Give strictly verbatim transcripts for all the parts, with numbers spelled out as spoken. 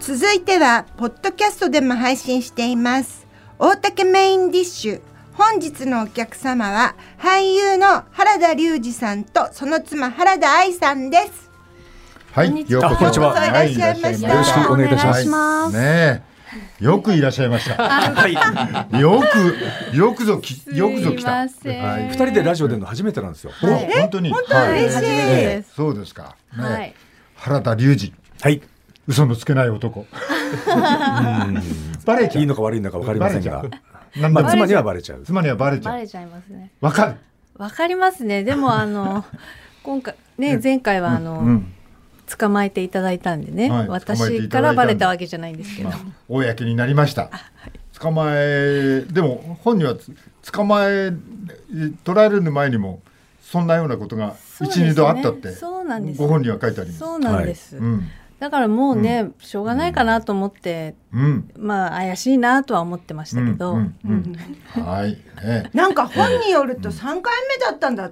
続いてはポッドキャストでも配信しています大竹メインディッシュ。本日のお客様は俳優の原田龍二さんとその妻原田愛さんです。 はい、ようこそ。 ようこそいらっしゃいました。 よろしくお願いいたします。 ねえ、よくいらっしゃいました。はい、よくよくぞきよくぞ来た。はい、 二人でラジオでの初めてなんですよ。 はい、本当に。 本当に嬉しいです。 そうですか。ね、 はい、 原田龍二。 はい。 嘘のつけない男。バレちゃう。 いいのか悪いのか分かりませんが、 まあ妻にはバレちゃう。 妻にはバレちゃう。 バレちゃいますね。 わかる。 わかりますね。でもあの今回ね前回はあの、うん、捕まえていただいたんでね、はい、私からバレたわけじゃないんですけど、まあ、 公になりました。はい、捕まえでも本人は捕まえ捕らえる前にもそんなようなことが一、ね、二度あったってそうなんです。 ご本人は書いてあります。 そうなんです。 はい、うん、 だからもうね、うん、しょうがないかなと思って、うん、まあ怪しいなとは思ってましたけど、うんうんうん、はい、ね、 なんか本によるとさんかいめだったんだって。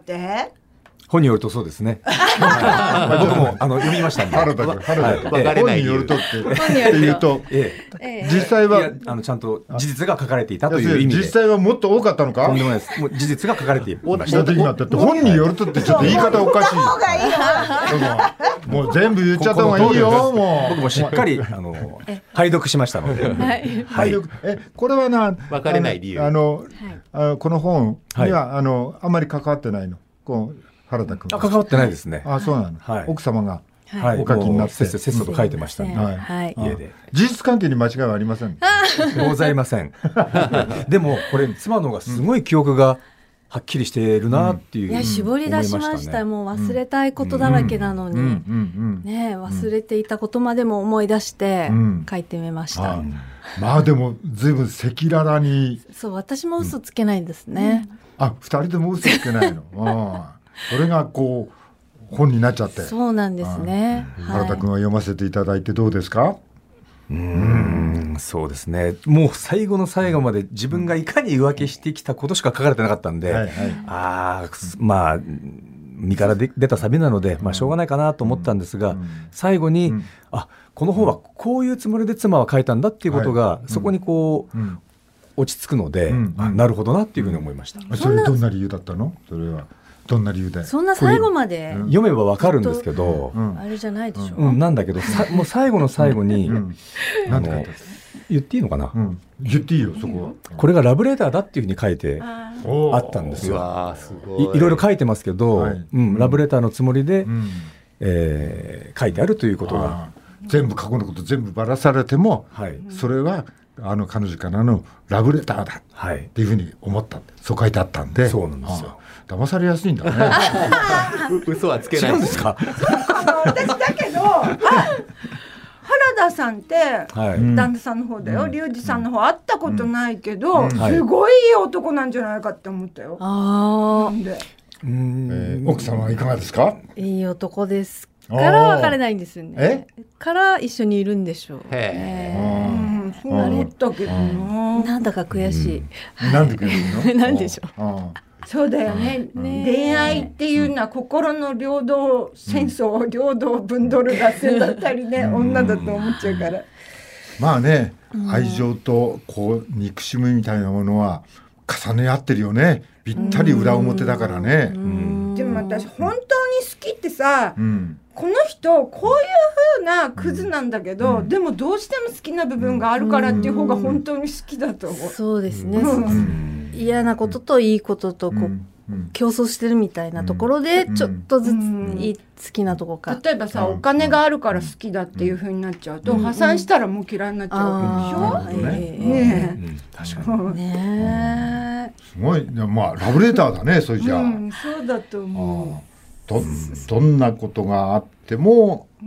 本によるとそうですね。僕もあの読みましたんで。 原田君、原田君、分かれない理由。本によるとって言うと、実際はあのちゃんと事実が書かれていたという意味で。 実際はもっと多かったのか。 とんでもないです。もう事実が書かれていました。 本によるとってちょっと言い方おかしい。もう全部言っちゃった方がいいよ。もう僕もしっかりあの拝読しましたので。 はい。え、これはな、 分かれない理由。 あのこの本にはあのあんまり関わってないの。こう原田君。 関わってないですね。 あ、そうなの。はい、奥様がお書きになって、 せっせと書いてましたね。 はい、 家で。 事実関係に間違いはありません。 ございません。でもこれ妻の方がすごい記憶がはっきりしているなっていう。 いや絞り出しました。もう忘れたいことだらけなのに、ね忘れていたことまでも思い出して書いてみました。 まあでもずいぶん赤裸々に。 そう私も嘘つけないんですね。 あ、二人でも嘘つけないの。それがこう本になっちゃって。 そうなんですね。 原田君は読ませていただいてどうですか。 うーん、そうですね。もう最後の最後まで自分がいかに浮気してきたことしか書かれてなかったんで、はいはい、ああまあ身から出たサビなので、まあ、しょうがないかなと思ったんですが、うん、最後に、うん、あこの本はこういうつもりで妻は書いたんだっていうことが、はい、そこにこう、うん、落ち着くので、うんうん、なるほどなっていうふうに思いました。 うん、それどんな理由だったの？それはどんな理由で？ そんな最後まで読めばわかるんですけど、 うん、あれじゃないでしょ、 うん、なんだけどさもう最後の最後に、うん、あの言っていいのかな、うん、 言っていいよそこは。 これがラブレターだっていうふうに書いてあったんですよ。 わすごいい, いろいろ書いてますけど、はいうん、ラブレターのつもりで、うんえー、書いてあるということが全部過去のこと全部ばらされても、はい、それはあの彼女からのラブレターだっていうふうに思った、はい、そう書いてあったんで。 そうなんですよ。 騙されやすいんだね。 嘘はつけない。 違うんですか。 あの私だけどあ原田さんって、はい、旦那さんの方だよ、龍二さんの方会ったことないけど、うん、すごいいい男なんじゃないかって思ったよ。 あなんでうーん、えー、奥さんはいかがですか。 いい男ですから別れないんですよね。から一緒にいるんでしょう。 へー、そう思ったけどな。 なんだか悔しい、 うんはい、なんで悔しいの。 なんでしょう。 そうだよね、ね恋愛っていうのは心の領土戦争、うん、領土を分取る合戦だったりね、うん、女だと思っちゃうから。 まあね、うん、愛情とこう憎しみみたいなものは重ね合ってるよね。ぴったり裏表だからね。 うんうん、でも私本当に好きってさ、うん、この人こういう風なクズなんだけど、うん、でもどうしても好きな部分があるからっていう方が本当に好きだと思う。 そうですね、うん嫌なことといいこととこう、うんうん、競争してるみたいなところでちょっとずついい好きなとこか、 例えばさ、お金があるから好きだっていう風になっちゃうと、うん、破産したらもう嫌いになっちゃうわけでしょ、うんねねうん、確かにね、 すごい、まあ、ラブレターだねそれじゃあ、うん、 そうだと思う。 ど, どんなことがあっても、うん、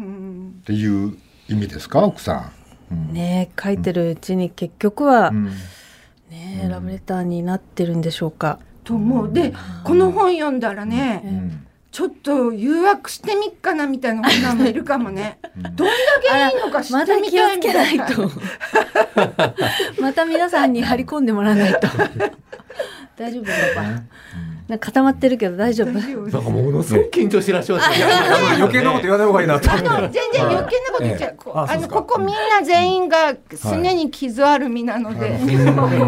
っていう意味ですか奥さん、うん、 ね書いてるうちに結局は、うんねうん、ラブレターになってるんでしょうかと思う。でこの本読んだらね、うん、ちょっと誘惑してみっかなみたいな女もいるかもね、うん、どんだけいいのか知ってみたいみたいな。 また気をつけないとまた皆さんに張り込んでもらわないと大丈夫だか、 なんか固まってるけど大丈夫？ なんかものすごく緊張してらっしゃるんですね。 余計なこと言わない方がいいなと思って。 あの全然余計なこと言っちゃう、 ええこあのあそうですかここみんな全員がすねに傷ある身なので、あのぬぬる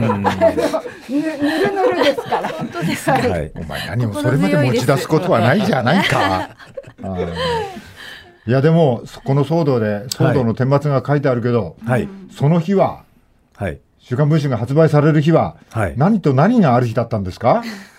ぬるですから。本当ですか。 はい。 お前何もそれまで持ち出すことはないじゃないか。あーいやでもこの騒動で騒動の顛末が書いてあるけど、 はい。 その日ははい。 週刊文春が発売される日は、 はい。 何と何がある日だったんですか？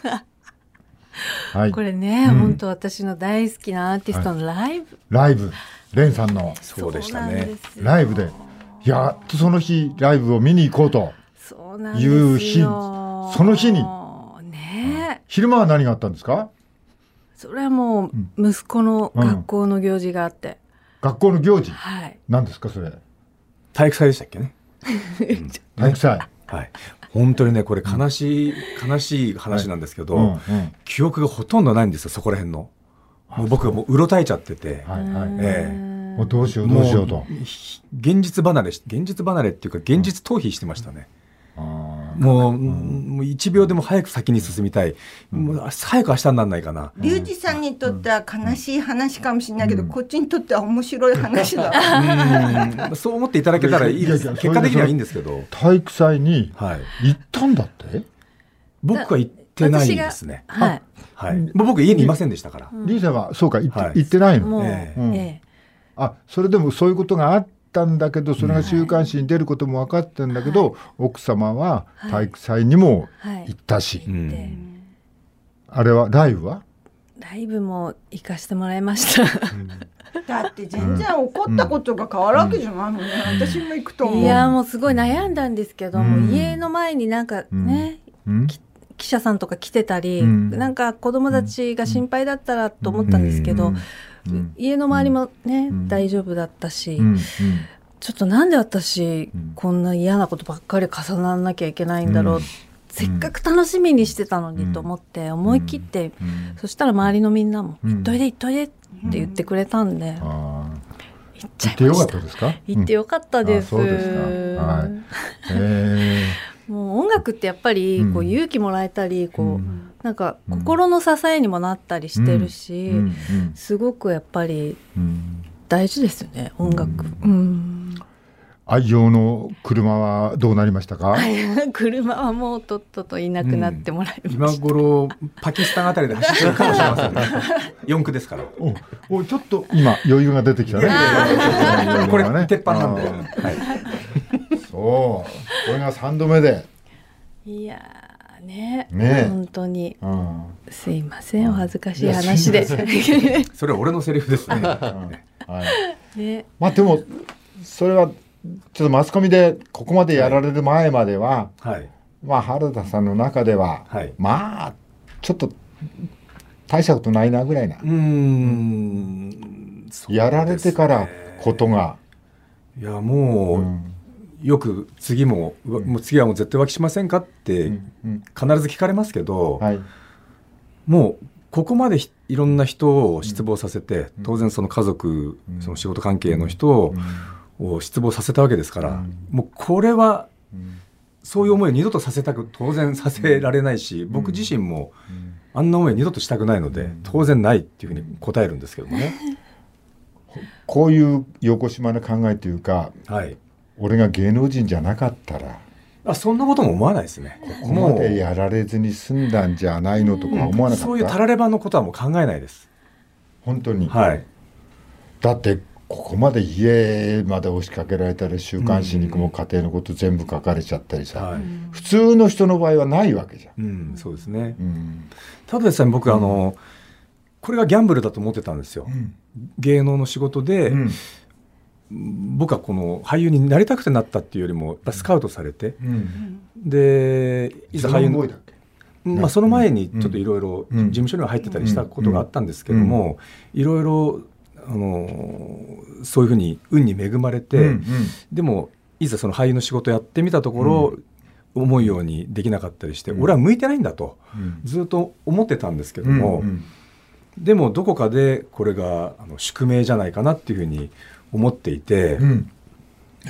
はい。 これね、 うん本当私の大好きなアーティストのライブ、 ライブ、レンさんのそうでしたそうなんねで。すよライブで、やっとその日ライブを見に行こうと。 そうなんですよ。 いう日その日にねえ、 昼間は何があったんですか？ それはもう息子の学校の行事があって、 学校の行事、 はい。 何ですかそれ？ 体育祭でしたっけね。 体育祭。 はい。本当にねこれ悲しい、悲しい話なんですけど、 うんうん記憶がほとんどないんですよそこら辺の。もう僕はもううろたえちゃってて、 はいはい。 ええもうどうしようどうしようと。 もうひ現実離れし現実離れっていうか現実逃避してましたね。 あもう、もう一秒でも早く先に進みたい。もう早く明日にならないかな。 リュウジさんにとっては悲しい話かもしれないけど、こっちにとっては面白い話だ。 うんそう思っていただけたらいいです。 いやいや結果的にはいいんですけど、 ー体育祭にはい。 行ったんだって？ 僕は行ってないんですね。 はい。 はい。もう僕家にいませんでしたから。 リーさんはそうか行って、 はい行ってないの？ もう、 ええええあ、それでもそういうことがあったんだけど、それが週刊誌に出ることも分かってんだけど、奥様は体育祭にもはい行ったし、 うんであれはライブは？ ライブも行かせてもらいました。 だって全然起こったことが変わるわけじゃないのね、私も行くと思う。 いやもうすごい悩んだんですけど、 うんもう家の前になんかね、 うん記者さんとか来てたり、 うんなんか子供たちが心配だったらと思ったんですけど、 うん家の周りもね、 ん大丈夫だったし、 うんうんちょっとなんで私、 んこんな嫌なことばっかり重ならなきゃいけないんだろう、 うんせっかく楽しみにしてたのにと思って思い切って、 うんそしたら周りのみんなも「 うん行っといで行っといで」って言ってくれたんで、 あ行っちー行ってよかっゃいましたた。 ですか？ 行ってよかったです。 うんあそうですかはいえもう音楽ってやっぱりこううん勇気もらえたり、こう、 うんなんか心の支えにもなったりしてるし、 ーうんうんすごくやっぱりうん大事ですよね、音楽。うん愛用の車はどうなりましたか？ 車はもうとっとといなくなってもらいま今した。 頃パキスタンあたりで走ってるかもしれませんね。四駆ですから。 おおちょっと今余裕が出てきたね。 これ余裕がね鉄板なんで。 あはい。 ーそうこれがさんどめで、 いやーねね本当にうんすいません、お恥ずかしい話で。 それは俺のセリフですね。 はいね、 まあでもそれはちょっとマスコミでここまでやられる前までは、 はい。 まあ原田さんの中では、 はいまあちょっと大したことないなぐらいな、 うーん。そうですねやられてからことが、 いやもう、 うんよく次も、うわもう次はもう絶対浮気しませんかってうん必ず聞かれますけど、 はいもうここまでひいろんな人を失望させて、当然その家族、その仕事関係の人を、を失望させたわけですから、 うんもうこれはうんそういう思いを二度とさせたく当然させられないし、僕自身もあんな思いを二度としたくないので、当然ないっていうふうに答えるんですけどもね。 こういう横島な考えというか、 はい。 俺が芸能人じゃなかったらあ、そんなことも思わないですね。 ここまでやられずに済んだんじゃないのとか思わなかった。 そういうたらればのことはもう考えないです。 本当に、 はい。 だってここまで家まで押しかけられたり週刊誌にも家庭のこと全部書かれちゃったりさ、 はい。 普通の人の場合はないわけじゃん。 うん、そうですね。 うんただでさえ僕、あのこれがギャンブルだと思ってたんですよ。芸能の仕事で、 うん僕はこの俳優になりたくてなったっていうよりもやっぱスカウトされて、 うんでいざ俳優にボーイだっけまあ、その前にちょっといろいろうん事務所には入ってたりしたことがあったんですけども、いろいろあのそういうふうに運に恵まれて、 うんうんでもいざその俳優の仕事やってみたところ、思うようにできなかったりして、俺は向いてないんだとうんずっと思ってたんですけども、 うんでもどこかでこれがあの宿命じゃないかなっていうふうに思っていて、 うんえ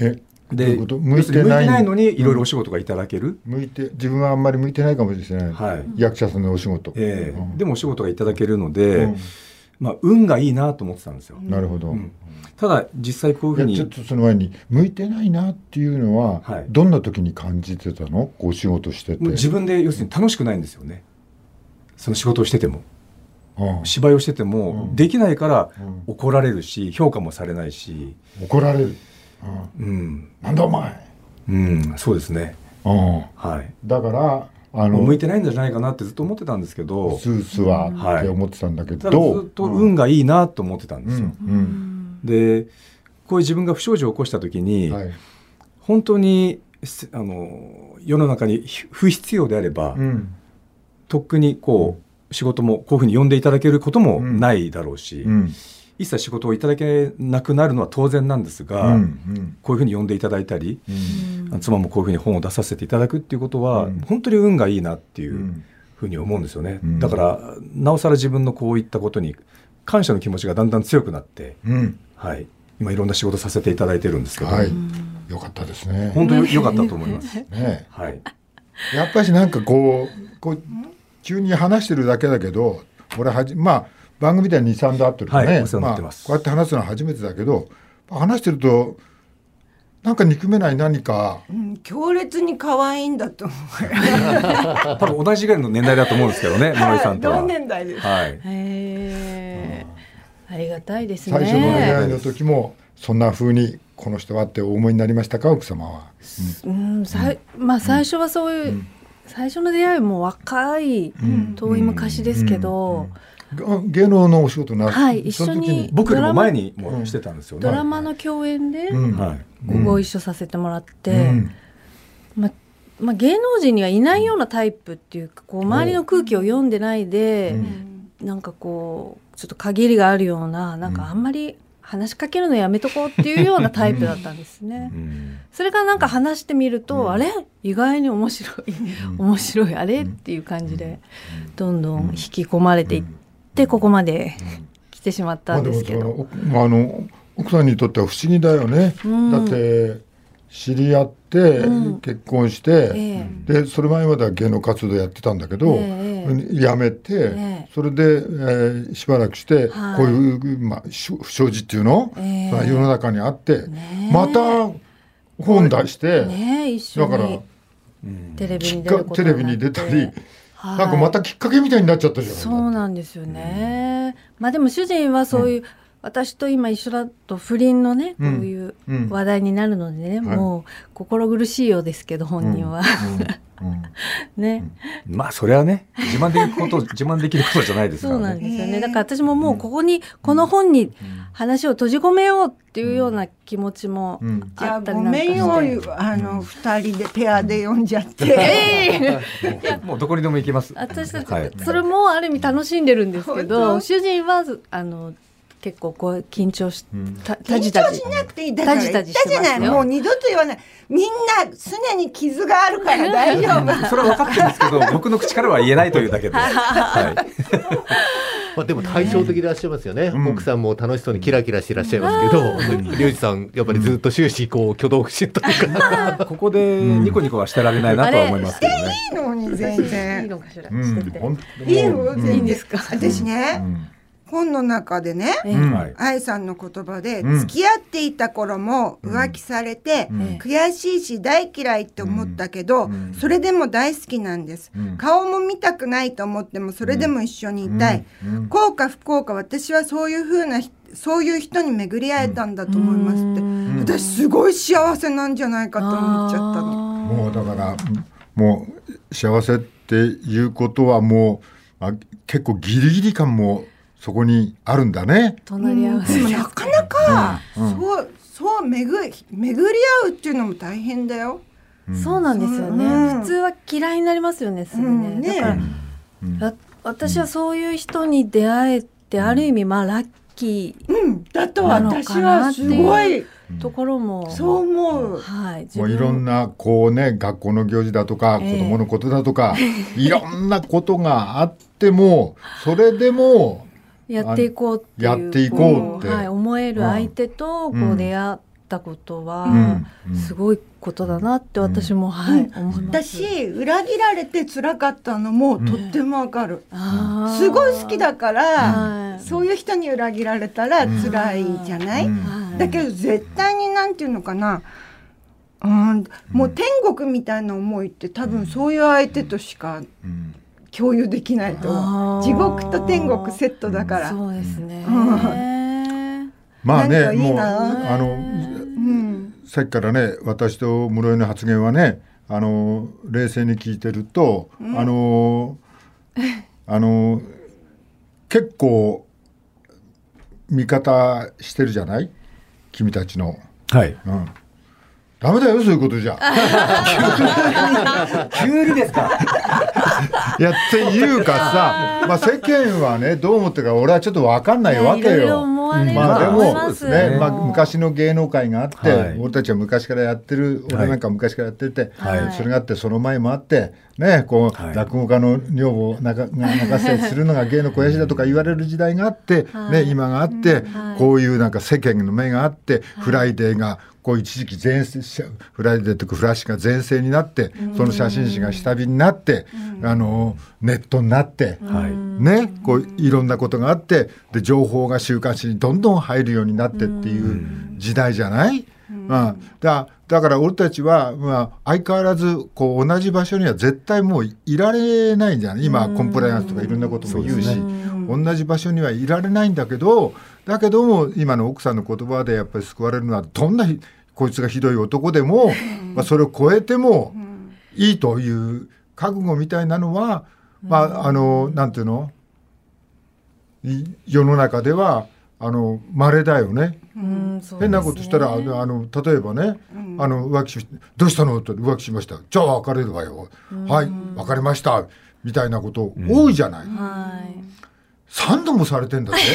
で向いてないのにいろいろお仕事がいただける、 うん、向いて自分はあんまり向いてないかもしれない、はい、役者さんのお仕事、 えーうん、でもお仕事がいただけるので、うんまあ、運がいいなと思ってたんですよ。 なるほど、うん、 ただ実際こういうふうにちょっとその前に向いてないなっていうのは、はい、どんな時に感じてたの？お仕事してて自分で要するに楽しくないんですよね。その仕事をしてても、うん、芝居をしてても、うん、できないから怒られるし評価もされないし怒られる、 うんうん、 なんだお前、 うん、そうですね、 うんはい、 だからあの向いてないんじゃないかなってずっと思ってたんですけどスースはって思ってたんだけど、 はい、ずっと運がいいなと思ってたんですよ、うんうん、でこういう自分が不祥事を起こした時に、はい、本当にあの世の中に不必要であれば、うん、とっくにこう仕事もこういうふうに呼んでいただけることもないだろうし、うんうん、一切仕事をいただけなくなるのは当然なんですが、うんうん、こういうふうに呼んでいただいたり、うん、妻もこういうふうに本を出させていただくっていうことは、うん、本当に運がいいなっていうふうに思うんですよね、うん、だからなおさら自分のこういったことに感謝の気持ちがだんだん強くなって、うんはい、今いろんな仕事させていただいてるんですけど、はい、 よかったですね。 本当によかったと思います、 ねはい、やっぱりなんかこう、こう急に話してるだけだけど俺はじまあ番組では にさんど会ってるとね、はいまあ、こうやって話すのは初めてだけど話してるとなんか憎めない何か、 うん、強烈に可愛いんだと思う多分同じぐらいの年代だと思うんですけどね野井さんとは同年代です、 はい、へー、うん、ありがたいですね。 最初の出会いの時もそんな風にこの人はってお思いになりましたか奥様は、 うんうんさいまあ、最初はそういう、うん、最初の出会いも若い、うん、遠い昔ですけど、うんうん芸能のお仕事な、 はい、一緒に僕よりも前にもしてたんですよね。 ドラマの共演で、うんはい、ご一緒させてもらって、うんまま、芸能人にはいないようなタイプっていうかこう周りの空気を読んでないで、うん、なんかこうちょっと限りがあるようななんかあんまり話しかけるのやめとこうっていうようなタイプだったんですね、うん、それがなんか話してみると、うん、あれ意外に面白い、うん、面白いあれっていう感じでどんどん引き込まれていってでここまで来てしまったんですけど、 まあ、あの奥さんにとっては不思議だよね、うん、だって知り合って結婚して、うんえー、でそれ前までは芸能活動やってたんだけど、えー、辞めて、えー、それで、えー、しばらくして、はい、こういう、まあ、不祥事っていうの、えー、世の中にあって、ね、また本出して、 ね、一緒にだから、うん、テレビに出ることになって、テレビに出たりはい、なんかまたきっかけみたいになっちゃったじゃない。 そうなんですよね、うん、まあでも主人はそういう、うん、私と今一緒だと不倫のねこういう話題になるのでね、うん、もう心苦しいようですけど本人は、うんうんね、 まあそれはね自慢できること自慢できることじゃないですからね。 そうなんですよね。だから私ももうここに、うん、この本に話を閉じ込めようっていうような気持ちもあったりなんかして、 うん、じゃあごめんよあのふたりでペアで読んじゃってもうどこにでも行きます。 私たち、はい、それもある意味楽しんでるんですけど主人はあの結構こう緊張し、うん、た緊張しなくていいだから言ったじゃないもう二度と言わないみんな常に傷があるから大丈夫それは分かってるんですけど僕の口からは言えないというだけで、はいまあ、でも対照的でいらっしゃいますよね、うん、奥さんも楽しそうにキラキラしていらっしゃいますけど、うん、リュウジさんやっぱりずっと終始こう挙動不審というか、 うん、ここでニコニコはしてられないなとは思いますけどね。 いいのに全然いいのかしら、 うん、してていいの全然いいんですか。私ね、うん本の中でね、うん、愛さんの言葉で、うん、付き合っていた頃も浮気されて、うん、悔しいし大嫌いって思ったけど、うん、それでも大好きなんです、うん、顔も見たくないと思ってもそれでも一緒にいたい、うん、幸か不幸か私はそういう風なそういう人に巡り会えたんだと思いますって、うん、私すごい幸せなんじゃないかと思っちゃったの。 もうだからもう幸せっていうことはもうあ結構ギリギリ感もそこにあるんだね。 隣り合わせ、 うん、でもなかなか、うんうん、そうそう巡り、巡り合うっていうのも大変だよ、 うん、そうなんですよね、うん、普通は嫌いになりますよねすぐね、うん、ねだから、うん、私はそういう人に出会えてある意味まあラッキー、 うん、だと私はすごいところも、 うん、そう思う、 はい、もういろんなこうね学校の行事だとか、えー、子供のことだとかいろんなことがあってもそれでもやっていこうっていうやっていこうって、 はい、思える相手とこう出会ったことはすごいことだなって私も、うん、はい、うん、思います。 私裏切られて辛かったのもとってもわかる、うん、すごい好きだから、うん、そういう人に裏切られたら辛いじゃない、うん、だけど絶対になんていうのかな、うん、もう天国みたいな思いって多分そういう相手としか共有できないと思う。地獄と天国セットだから。 そうですね、うん、 まあね、もうあの、うん、さっきからね、私と室井の発言はね、あの冷静に聞いてると、うん、あのあの結構味方してるじゃない、君たちの。 はい、 うん、ダメだよそういうことじゃ。 急にですか。 いやっていうかさ、まあ、世間はねどう思ってるか俺はちょっと分かんないわけよ。 いろいろ思われるとまあでも思いますね、まあ、昔の芸能界があって、はい、俺たちは昔からやってる、俺なんか昔からやってて、はい、それがあってその前もあってね、こう、はい、落語家の女房を泣かせするのが芸の肥やしだとか言われる時代があって、はいね、今があって、はい、こういうなんか世間の目があって、はい、フライデーがこう一時期全盛、フライデーとかフラッシュが全盛になって、その写真誌が下火になって、あのネットになって、ね、こういろんなことがあって、で情報が週刊誌にどんどん入るようになってっていう時代じゃない？まあ、だ, だから俺たちは、まあ、相変わらずこう同じ場所には絶対もういられないんじゃない。今コンプライアンスとかいろんなことも言うし、同じ場所にはいられないんだけど、だけども今の奥さんの言葉でやっぱり救われるのは、どんなこいつがひどい男でも、まあ、それを超えてもいいという覚悟みたいなのは、まあ、あのなんていうの、世の中ではあの稀だよね。うん、そうですね。変なことしたらあのあの例えばね、うん、あの浮気しどうしたのと浮気しました、じゃあ別れるわよ、うん、はい別れましたみたいなこと多いじゃない、うん、はいさんどもされてんだって、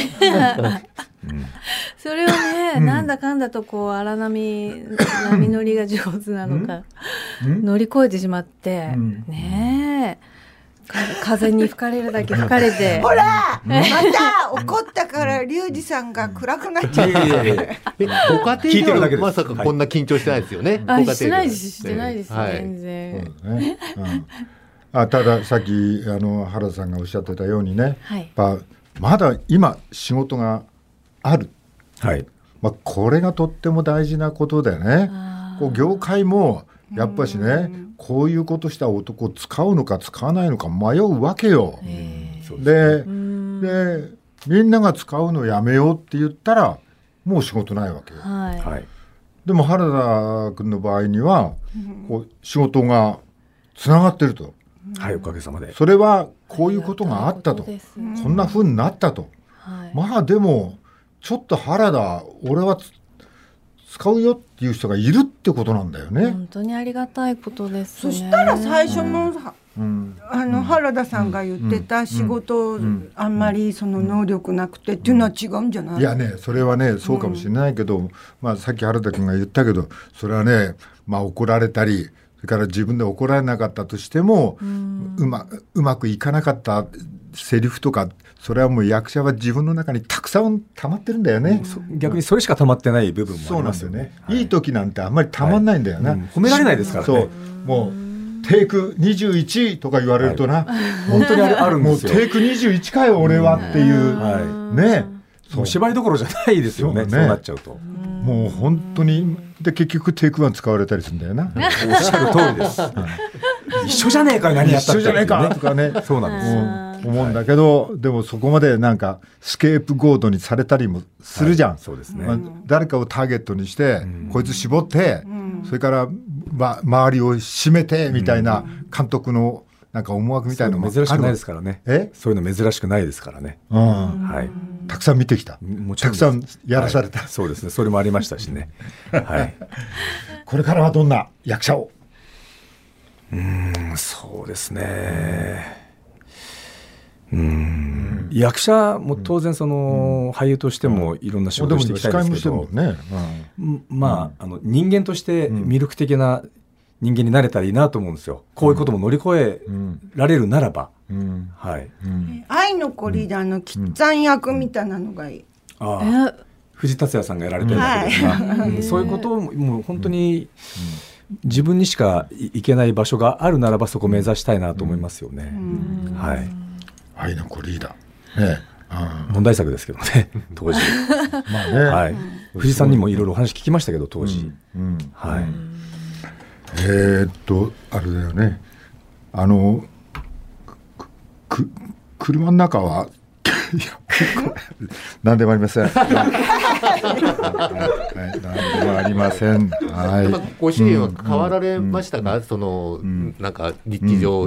うん、それをね、うん、なんだかんだとこう荒波波乗りが上手なのか、うん、乗り越えてしまって、うん、ねえ風に吹かれるだけ吹かれてほら、うん、また怒ったからリュウジさんが暗くなっちゃう。 ご家庭ではまさかこんな緊張してないですよね。 はい、してないですしてないです、はい、全然、ねうん、あたださっきあの原田さんがおっしゃってたようにね、はい、やっぱまだ今仕事がある、はいまあ、これがとっても大事なことでね、こう業界もやっぱしね、こういうことした男を使うのか使わないのか迷うわけよ。で, でみんなが使うのやめようって言ったらもう仕事ないわけよ、はい、でも原田君の場合にはこう仕事がつながってると、 はい、おかげさまでそれはこういうことがあったと、こんな風になったと、はい、まあでもちょっと原田俺は使うよっていう人がいるってことなんだよね。 本当にありがたいことですね。 そしたら最初の、うん、あの原田さんが言ってた仕事、うんうん、あんまりその能力なくてっていうのは違うんじゃない？ いやね、それはねそうかもしれないけど、うんまあ、さっき原田君が言ったけど、それはね、まあ、怒られたりそれから自分で怒られなかったとしても、うん、うま、うまくいかなかったセリフとか、それはもう役者は自分の中にたくさん溜まってるんだよね、 うん、逆にそれしか溜まってない部分もありますよね。 そうなんだよね、はい、いい時なんてあんまり溜まんないんだよな、はいうん、 褒められないですからね。 そうもうテイクにじゅういちとか言われるとな、はい、 本当にあるんですよ。 もうテイクにじゅういちかよ俺はっていう、はい、ねそう芝居どころじゃないですよね。 そうね、そうなっちゃうともう本当にで結局テイクワン使われたりするんだよな。 おっしゃる通りです、一緒じゃねえか何やったって、 一緒じゃねえかとかねそうなんです、思うんだけど、でもそこまでなんかスケープゴードにされたりもするじゃん、はい、そうですね、まあ、誰かをターゲットにして、うん、こいつ絞って、うん、それから、ま、周りを締めてみたいな監督のなんか思惑みたいなのもある。 珍しくないですからね。えそういうの珍しくないですからね、うんはい、たくさん見てきた、もちろんたくさんやらされた、 はい、そうですね、それもありましたしね、はい、 これからはどんな役者を？ うーんそうですね、うーん役者も当然その、うん、俳優としてもいろんな仕事をしていきたいですけど、ねうん、まあ、あの人間として魅力的な人間になれたらいいなと思うんですよ。こういうことも乗り越えられるならば、うんはいうん、愛の子リーダーのキッザン役みたいなのがいい、 うん、ああ藤達也さんがやられてるわけですが、はい、そういうことをもう本当に自分にしか行けない場所があるならばそこを目指したいなと思いますよね。はい、 愛の子リーダー、ね、 問題作ですけどね当時まあね、 はい、藤さんにもいろいろお話聞きましたけど当時、うんうんはい、 えー、っとあれだよね、あのく車の中はいや何でもありませんはい、何でもありません、はい、 ご主人は変わられましたか、うん、その、うん、なんか日常、うん、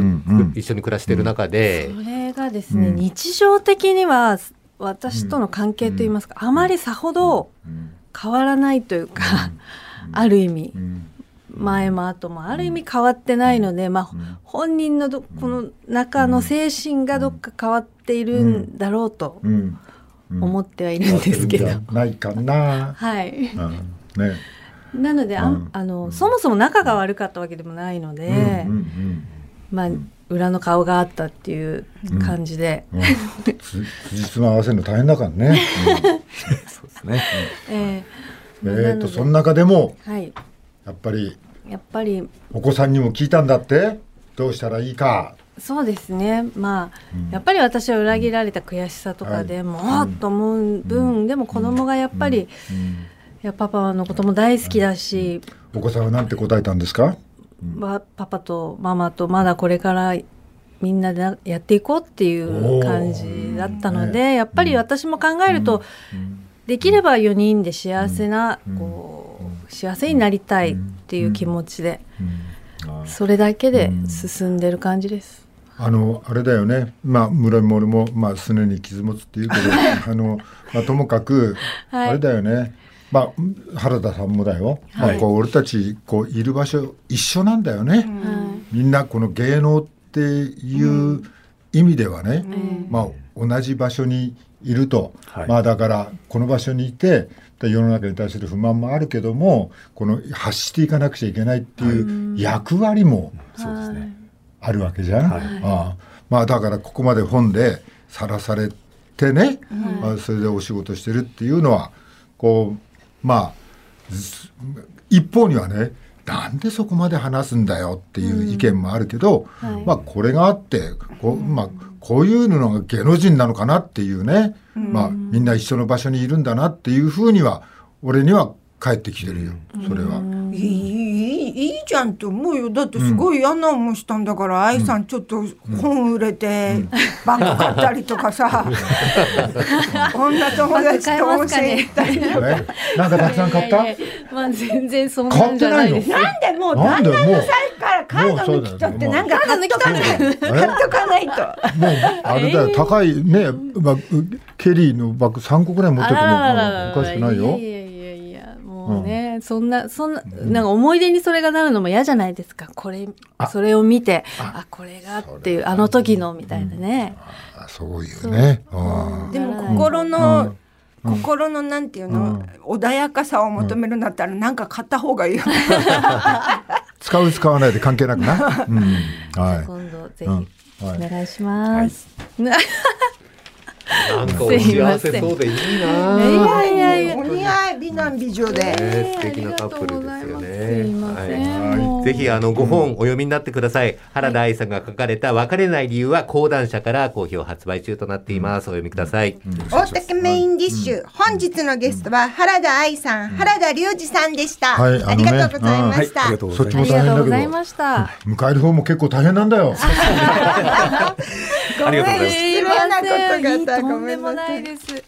一緒に暮らしている中で、 それがですね、うん、日常的には私との関係といいますか、うん、あまりさほど変わらないというか、うん、ある意味、うん前も後もある意味変わってないので、まあ、本人のどこの中の精神がどっか変わっているんだろうと思ってはいるんですけど、 ないかな、 はい、 うんね、 なので あ、うん、あのそもそも仲が悪かったわけでもないので、うんうんうん、まあ裏の顔があったっていう感じで、 うんうん、つじつま合わせるの大変だからね、うん、そうですね、 えーえー、とその中でも、はい、やっぱりやっぱりお子さんにも聞いたんだって、どうしたらいいか。 そうですね、まあ、うん、やっぱり私は裏切られた悔しさとかでも、はい、おっと思う分、うん、でも子供がやっぱり、うん、いやパパのことも大好きだし、 お子さんは何て答えたんですか？ パパとママとまだこれからみんなでやっていこうっていう感じだったので、ね、やっぱり私も考えると、できればよにんで幸せな、こう幸せになりたいっていう気持ちで、それだけで進んでる感じです。 あのあれだよね、まあ村も俺も、まあ、すねに傷持つっていうけどあの、まあ、ともかく、はい、あれだよね、まあ、原田さんもだよ、はいまあ、こう俺たちこういる場所一緒なんだよね、はい、みんなこの芸能っていう意味ではね、うんまあ、同じ場所にいると、はいまあ、だからこの場所にいて世の中に対する不満もあるけども、この発していかなくちゃいけないっていう役割もあるわけじゃん、はいああまあ、だからここまで本でさらされてね、はいまあ、それでお仕事してるっていうのはこうまあ一方にはね、なんでそこまで話すんだよっていう意見もあるけど、うんはいまあ、これがあってこう、まあ、こういうのが芸能人なのかなっていうね、うんまあ、みんな一緒の場所にいるんだなっていうふうには俺には返ってきてるよ、それは。 いい、いいじゃんと思うよ。だってすごい嫌な思いしたんだから、愛、うん、さんちょっと本売れて、うん、バッグ買ったりとかさ、女友達と温泉行ったりとか、 ね、なんかたくさん買った？いやいやいやまあ、全然そんなんじゃないです。 なんでもう旦那の際からカード抜き取ってなんか買っとかない買っとかないと。もうあれだよ、高いね、ま、ケリーのバッグさんこぐらい持っててもおかしくないよ。 もうね、うん、そんなそんななんか思い出にそれがなるのも嫌じゃないですか。これそれを見て あ, あこれがっていうあの時のみたいなね、 うん、あそういうねそう、うん、でも心の、うん、心のなんていうの、うん、穏やかさを求めるんだったらなんか買った方がいいよね、 使う使わないで関係なくな、うんはい、今度ぜひお願いします、はいはいなんかお幸せそうでいいな。 いやいやいや、お似合い美男美女で、 ね、素敵なカップルですよね。はい、ぜひあのご本お読みになってください。うん、原田愛さんが書かれた別れない理由は講談社から好評発売中となっています。お読みください。 大竹メインディッシュ、うん、本日のゲストは原田愛さん、うん、原田龍二さんでした。はい、あ, ね、ありがとうございました。はい、ありがとうございました。 ありがとうございました。 迎える方も結構大変なんだよ。 ごめん、失礼なことがあった。 とんでもないです。